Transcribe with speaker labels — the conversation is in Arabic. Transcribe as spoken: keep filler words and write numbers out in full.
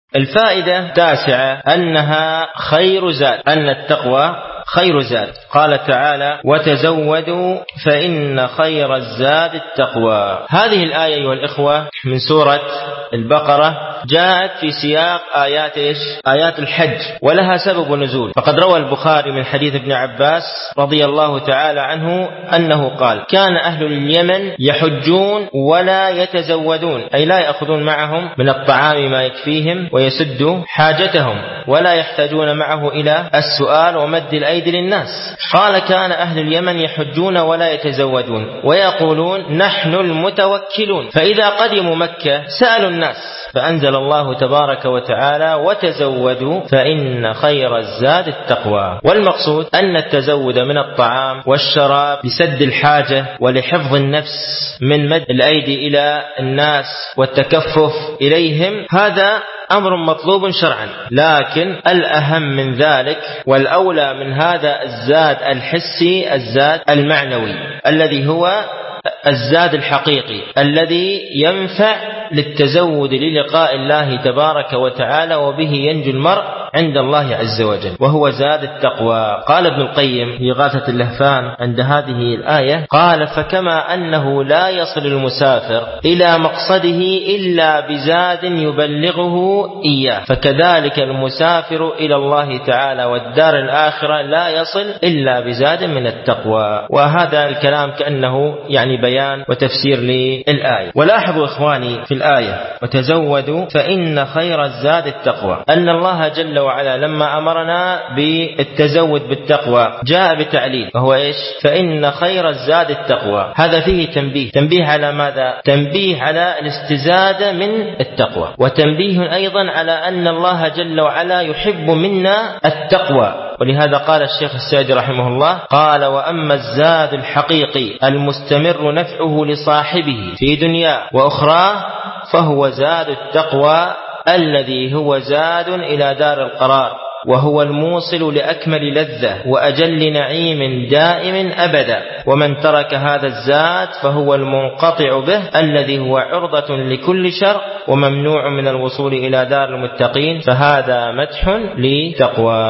Speaker 1: الفائدة التاسعة أنها خير زاد، أن التقوى خير زاد. قال تعالى: وتزودوا فإن خير الزاد التقوى. هذه الآية أيها الإخوة من سورة البقرة جاءت في سياق آيات إيش؟ آيات الحج، ولها سبب نزول. فقد روى البخاري من حديث ابن عباس رضي الله تعالى عنه أنه قال: كان أهل اليمن يحجون ولا يتزودون، أي لا يأخذون معهم من الطعام ما يكفيهم ويسد حاجتهم، ولا يحتاجون معه إلى السؤال ومد الأيدي للناس. قال: كان أهل اليمن يحجون ولا يتزودون ويقولون: نحن المتوكلون. فإذا قدموا مكة سألوا الناس، فأنزل الله تبارك وتعالى: وتزودوا فإن خير الزاد التقوى. والمقصود أن التزود من الطعام والشراب لسد الحاجة ولحفظ النفس من مد الأيدي إلى الناس والتكفف إليهم، هذا أمر مطلوب شرعا. لكن الأهم من ذلك والأولى من هذا الزاد الحسي الزاد المعنوي، الذي هو الزاد الحقيقي الذي ينفع للتزود للقاء الله تبارك وتعالى، وبه ينجو المرء عند الله عز وجل، وهو زاد التقوى. قال ابن القيم في إغاثة اللهفان عند هذه الآية، قال: فكما أنه لا يصل المسافر إلى مقصده إلا بزاد يبلغه إياه، فكذلك المسافر إلى الله تعالى والدار الآخرة لا يصل إلا بزاد من التقوى. وهذا الكلام كأنه يعني بيان وتفسير للآية. ولاحظوا إخواني في الآية: وتزودوا فإن خير الزاد التقوى، أن الله جل وعلا لما أمرنا بالتزود بالتقوى جاء بتعليل، وهو إيش؟ فإن خير الزاد التقوى. هذا فيه تنبيه. تنبيه على ماذا؟ تنبيه على الاستزادة من التقوى، وتنبيه أيضا على أن الله جل وعلا يحب منا التقوى. ولهذا قال الشيخ السعدي رحمه الله، قال: وأما الزاد الحقيقي المستمر نفعه لصاحبه في دنيا وأخرى فهو زاد التقوى الذي هو زاد إلى دار القرار، وهو الموصل لأكمل لذة وأجل نعيم دائم أبدا. ومن ترك هذا الزاد فهو المنقطع به الذي هو عرضة لكل شر وممنوع من الوصول إلى دار المتقين. فهذا مدح لتقوى.